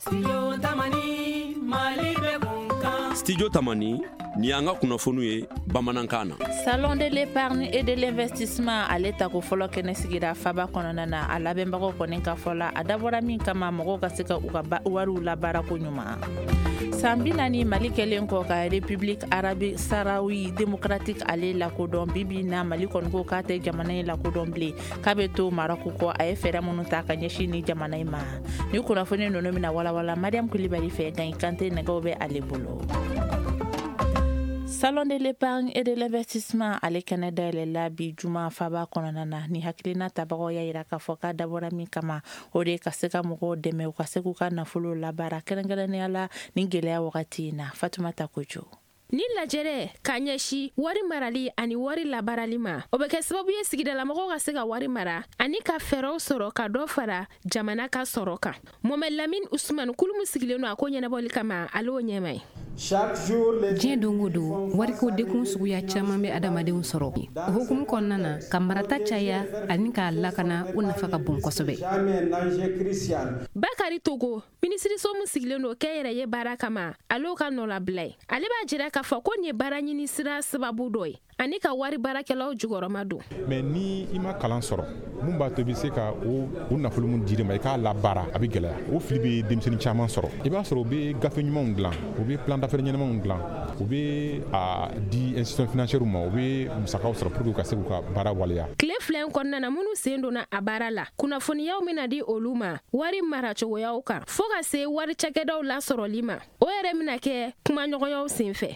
Studio Tamani ni an ka kunnafoniw ye bamanankan na. Salon de l'épargne et de l'investissement ale ta ko fɔlɔ kɛnɛ sigira faba kɔnɔna na a labɛnbagaw kɔni ka fɔla a dabɔra min kama mɔgɔw ka se ka u ka wariw labaara ko ɲuman. San 40 Mali kɛlen kɔ ka République Arabe Sahraoui Démocratique ale lakodɔn bibi na Mali kɔni ko k'a tɛ jamana in lakodɔn bilen k'a bɛ to Maroc kɔ a ye fɛɛrɛ minnu ta ka ɲɛsin ni jamana in ma. Ni kunnafoni ninnu bɛna walawala Mariam Kulibali fɛ Gaye Kante nɛgɛw bɛ ale bolo. Salon de l'épargne et de l'investissement ale kɛnɛ dayɛlɛ la bi juma faba kɔnɔna na ni hakilina tabagaw y'a yira k'a fɔ k'a dabɔra min kama o de ka se ka mɔgɔw dɛmɛ u ka se k'u ka nafolo labaara kɛrɛnkɛrɛnnenya la ni gɛlɛya wagati in na. Fatumata Kojo. Ni lajɛrɛ ka ɲɛsi wari marali ani wari labarali ma o bɛ kɛ sababu ye sigidalamɔgɔw ka se ka wari mara ani ka fɛɛrɛw sɔrɔ ka dɔ fara jamana ka sɔrɔ kan. Mohamed Lamine Ousmane kulumu sigilen don a ko ɲɛnabɔli kama ale o ɲɛma ye. Diɲɛ don o don wariko dekun suguya caman bɛ adamadenw sɔrɔ o hukumu kɔnɔna na ka marata caya ani k'a lakana o nafa ka bon kosɛbɛ. Bakari Togo minisiriso min sigilen don kɛnyɛrɛ ye baara kama ale ka nɔlabila ye ale b'a jira k'a fɔ ko nin ye baara ɲini sira sababu dɔ ye ani ka wari baarakɛlaw jugɔrɔma don. Mais ni i ma kalan sɔrɔ mun b'a to i bɛ se ka o nafolo mun dir'i ma i k'a labaara a bɛ gɛlɛya o fili bɛ denmisɛnnin caman sɔrɔ i b'a sɔrɔ u bɛ gafe ɲumanw dilan u bɛ plan d'affaires ɲɛnamaw dilan u bɛ a di institution financière ma u bɛ musakaw sɔrɔ pour que u ka se k'u ka baara waleya. Tile fila in kɔnɔna na minnu sen donna a baara la kunnafoniyaw bɛna di olu ma wari maracogoyaw kan fo ka se wari cakɛdaw lasɔrɔli ma o yɛrɛ bɛna kɛ kumaɲɔgɔnyaw senfɛ.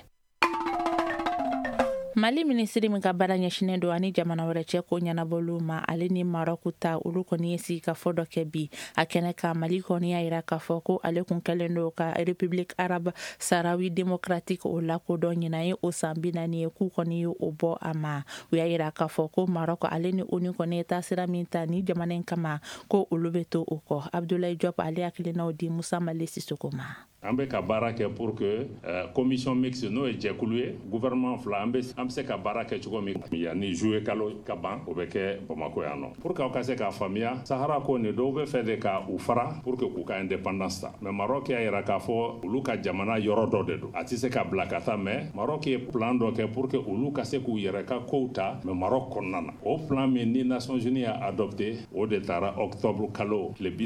Mali ministri min ka baara ɲɛsinen don ani jamana wɛrɛ cɛ ko ɲɛnabɔliw ma ale ni Maroc ta olu kɔni ye sigi ka fɔ dɔ kɛ bi a kɛnɛ kan Mali kɔni y'a yira k'a fɔ ko ale kun kɛlen don ka République Arabe Sahraoui Démocratique o lakodɔn ɲinan ye o san 40 ye k'u kɔni ye o bɔ a ma u y'a yira k'a fɔ ko Maroc ale ni ONU kɔni ye taasira min ta ni jamana in kama ko olu bɛ to o kɔ. Abdoulaye Diop ale hakilinaw di Musa Male Sissoko ma. An bɛ ka baara kɛ pour que commission mixte n'o ye jɛkulu ye gouvernement fila an bɛ se ka baara kɛ cogo min yanni juillet kalo ka ban o bɛ kɛ Bamako yan nɔ pour que aw ka se k'a faamuya Sahara ko nin dɔw bɛ fɛ de ka u fara pour que k'u ka indépendance ta mais Maroc y'a yira k'a fɔ olu ka jamana yɔrɔ dɔ de don a tɛ se ka bila ka taa mais Maroc ye plan dɔ kɛ pour que olu ka se k'u yɛrɛ ka kow ta mais Maroc kɔnɔna na o plan min ni Nations Unies y'a adopté o de taara octobre kalo tile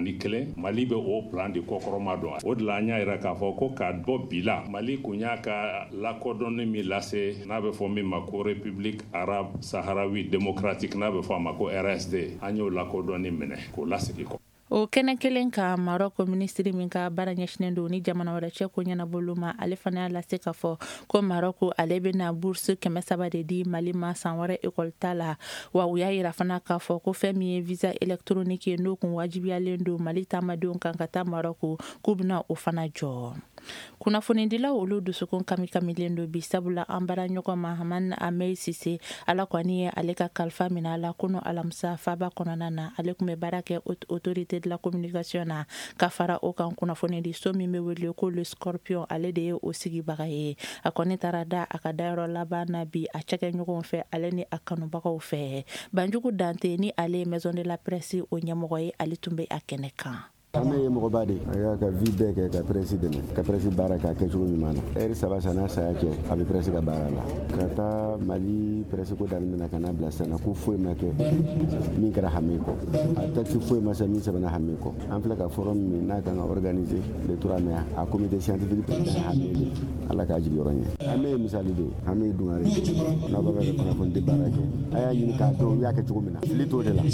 31 Mali bɛ o plan de kɔkɔrɔma dɔn o de la an y'a yira k'a fɔ ko ka bɔ bi la Mali kun y'a ka lakodɔnni min lase n'a bɛ fɔ min ma ko République Arabe Sahraoui Démocratique n'a bɛ fɔ a ma ko RSD an y'o lakodɔnni minɛ k'o lasigi kɔ. O kɛnɛ kelen ka Maroc ministri min ka baara ɲɛsinen don ni jamana wɛrɛ cɛ ko ɲɛnabɔliw ma ale fana y'a lase k'a fɔ ko Maroc ale bɛna bourse 300 de di Mali ma san wɛrɛ école ta la wa u y'a yira fana k'a fɔ ko fɛn min ye visa électronique ye n'o kun wajibiyalen don Mali taamadenw kan ka taa Maroc k'u bɛna o fana jɔ. Kunnafonidilaw olu dusukun kamilen don bi sabula an bara ɲɔgɔn Mahamane Ahmed Cissé ala kɔni ye ale ka kalifa minɛ a la kunu alamisa faba kɔnɔna na ale kun bɛ baara kɛ autorité de la communication na ka fara o kan kunnafoni di so min bɛ wele ko le Scorpion ale de ye o sigibaga ye a kɔni taara da a ka dayɔrɔ laban na bi a cɛkɛ ɲɔgɔn fɛ ale ni a kanubagaw fɛ Banjugu Dante ni ale ye maison de la presse o ɲɛmɔgɔ ye ale tun bɛ a kɛnɛ kan. An bɛ mɔgɔba de a y'a ka vie bɛɛ kɛ ka presse dɛmɛ ka presse baara k'a kɛcogo ɲuman na heure 3 san n'a saya cɛ a bɛ presse ka baara la ka taa Mali presse ko daminɛ na ka n'a bila sisan ko foyi ma kɛ min kɛra hami kɔ a texte foyi ma se min sɛbɛnna hami kɔ an filɛ ka forum min n'a kan ka organiser le 3 mai a comité scientifique président hami ala k'a jigi yɔrɔ ɲɛ hami ye misali de ye hami ye dungare n'a b'a fɛ ka kunnafoni di baara kɛ a y'a ɲini k'a dɔn u y'a kɛ cogo min na fili t'o de la.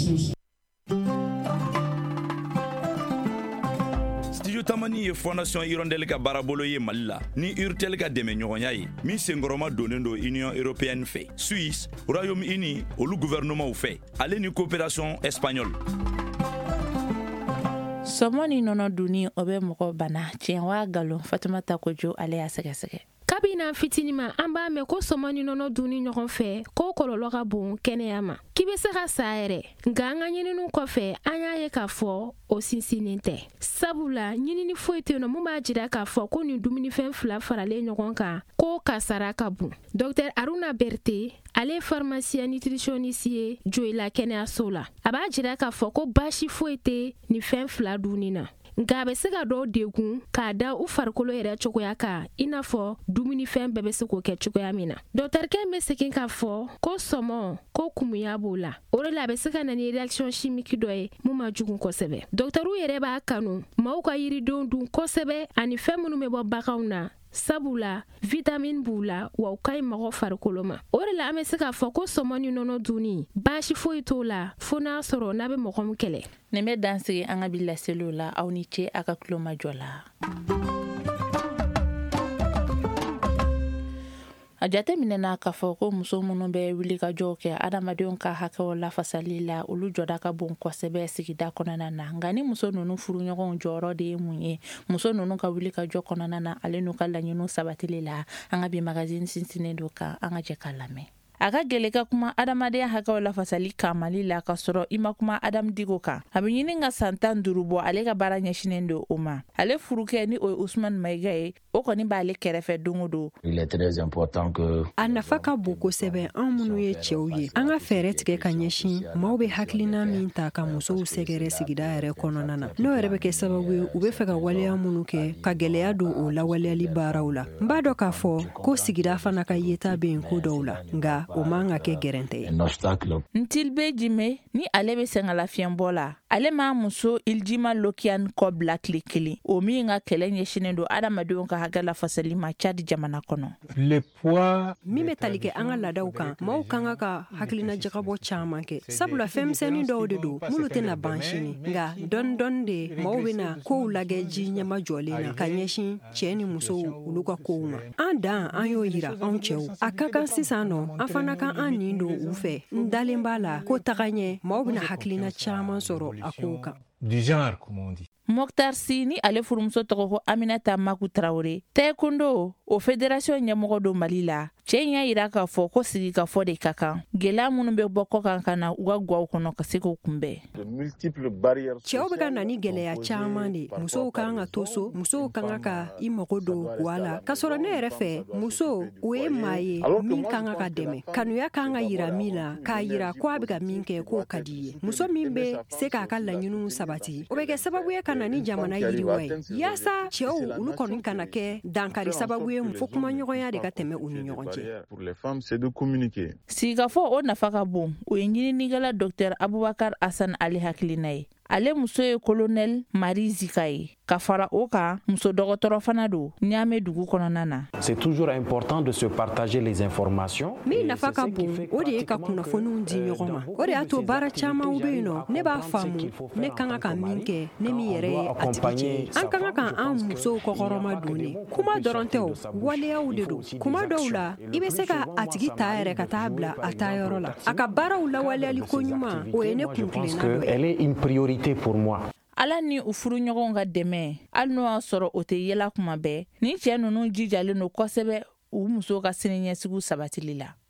Studio Tamani ye Fondation Hirondelle ka baarabolo ye Mali la ni Urtel ka dɛmɛɲɔgɔnya ye min senkɔrɔma donnen don Union Européenne fɛ Suisse Royaume-Uni olu gouvernement fɛ ale ni coopération espagnole. Sɔmɔ ni nɔnɔ dunni o bɛ mɔgɔ bana tiɲɛ waa galon Fatumata Kojo ale y'a sɛgɛsɛgɛ. Kabina fitinima an b'a mɛn ko sɔmɔ ni nɔnɔ dunni ɲɔgɔn fɛ ko kɔlɔlɔ ka bon kɛnɛya ma k'i bɛ se ka sa yɛrɛ nka an ka ɲininiw kɔfɛ an y'a ye k'a fɔ o sinsinnen tɛ sabula ɲinini foyi tɛ yen nɔ mun b'a jira k'a fɔ ko nin dumunifɛn fila faralen ɲɔgɔn kan ko kasara ka bon Dr Aruna Berté ale ye pharmacien nutritionniste ye Joyila kɛnɛyaso la a b'a jira k'a fɔ ko baasi foyi tɛ nin fɛn fila dunni na nka bɛ se ka dɔw degun k'a da u farikolo yɛrɛ cogoya kan i n'a fɔ dumunifɛn bɛɛ bɛ se k'o kɛ cogoya min na. Dɔkitɛrikɛ bɛ segin k'a fɔ ko sɔmɔ ko kumuya b'o la, o de la a bɛ se ka na ni réaction chimique dɔ ye mun ma jugu kosɛbɛ. Dɔkitɛriw yɛrɛ b'a kanu maaw ka yiridenw dun kosɛbɛ ani fɛn minnu bɛ bɔ baganw na, sabula vitamine b'u la wa u ka ɲi mɔgɔ farikolo ma. O de la an bɛ se k'a fɔ ko sɔmɔ ni nɔnɔ dunni baasi foyi t'o la fo n'a sɔrɔ n'a bɛ mɔgɔ min kɛlɛ. Nin bɛ dansigi an ka bi laseliw la, aw ni ce a ka tulomajɔ la. A jate minɛna k'a fɔ ko muso minnu bɛ wuli ka jɔw kɛ adamadenw ka hakɛw lafasali la olu jɔda ka bon kosɛbɛ sigida kɔnɔna na. Nka ni muso ninnu furuɲɔgɔnw jɔyɔrɔ de ye mun ye muso ninnu ka wuli ka jɔ kɔnɔna na ale n'u ka laɲiniw sabatili la, an ka bi magazine sinsinnen don kan an ka jɛ k'a lamɛn. A ka gɛlɛ ka kuma adamadenya hakɛw lafasali kan Mali la ka sɔrɔ i ma kuma Adam Digo kan. A bɛ ɲini ka san 15 bɔ ale ka baara ɲɛsinen don o ma. Ale furukɛ ni o ye Usman Mayiga ye, o kɔni b'ale kɛrɛfɛ don o don. Il est très important que a nafa ka bon kosɛbɛ an minnu ye cɛw ye. An ka fɛɛrɛ tigɛ ka ɲɛsin maaw bɛ hakilina min ta ka musow sɛgɛrɛ sigida yɛrɛ kɔnɔna na. N'o yɛrɛ bɛ kɛ sababu ye u bɛ fɛ ka waleya minnu kɛ ka gɛlɛya don o lawaleyali baaraw la. N b'a dɔn k'a fɔ ko sigida fana ka yeta bɛ yen ko dɔw la, nka o man ka kɛ gɛrɛntɛ ye. Ntilbe Jime ni ale bɛ sɛngala fiɲɛbɔ la, ale ma muso Iljima Lokian kɔ bila tile kelen, o min ka kɛlɛ ɲɛsinen don adamadenw ka hakɛ lafasali ma Chad jamana kɔnɔ. Min bɛ tali kɛ an ka laadaw kan, maaw kan ka hakilina jagabɔ caman kɛ. Sabula fɛnmisɛnnin dɔw de don minnu tɛna ban sini, nka dɔɔni dɔɔni de maaw bɛna kow lagɛ ji ɲɛma jɔlen na ka ɲɛsin cɛ ni musow olu ka kow ma. An dan an y'o yira anw cɛw. A ka kan sisan nɔ an fana kan an nin don u fɛ. N dalen b'a la ko taga ɲɛ maaw bɛna hakilina caman sɔrɔ a kow kan. Mokhtar Sy ni ale furumuso tɔgɔ ko Aminata Maku Traoré, taekwondo o fédération ɲɛmɔgɔ don Mali la. Cɛ in y'a yira k'a fɔ ko sigi ka fɔ de ka kan. Gɛlɛya minnu bɛ bɔ kɔkan ka na u ka guwaw kɔnɔ ka se k'o kunbɛn. Cɛw bɛ ka na ni gɛlɛya caman de. Musow kan ka to so, musow kan ka i mago don guwa la. Ka sɔrɔ ne yɛrɛ fɛ, muso o ye maa ye min kan ka dɛmɛ. Kanuya kan ka yira min la, k'a yira ko a bɛ ka min kɛ k'o ka di ye. Muso min bɛ se k'a ka laɲiniw sabati, o bɛ kɛ sababu ye ka na ni jamana yiriwa ye. Yaasa cɛw olu kɔni kana kɛ dankari sababu ye fo kuma ɲɔgɔnya de ka tɛmɛ u ni ɲɔgɔn cɛ. Sigikafɔ o nafa ka bon, o ye ɲininikɛla Dr Abubakar Hassan Ali hakilina ye. Ale muso ye colonel Marie Zika ye. Ka fara o kan muso dɔgɔtɔrɔ fana don Niamey dugu kɔnɔna na. C'est toujours important de se partager les informations. Min nafa ka bon o de ye ka kunnafoniw di ɲɔgɔn ma. O de y'a to baara caman bɛ yen nɔ ne b'a faamu ne kan ka min kɛ ne min yɛrɛ ye a tigi cɛ. An kan ka an musow kɔkɔrɔma don de. Kuma dɔrɔn tɛ o, waleyaw de don. Kuma dɔw la i bɛ se ka a tigi ta yɛrɛ ka taa bila a ta yɔrɔ la. A ka baaraw lawaleyali ko ɲuman o ye ne kuntilenna dɔ ye. Elle est une priorité pour moi. Ala ni u furuɲɔgɔnw ka dɛmɛ, hali n'o y'a sɔrɔ o tɛ yɛlɛ kuma bɛɛ, ni cɛ ninnu jijalen don kosɛbɛ u musow ka siniɲɛsigiw sabatili la.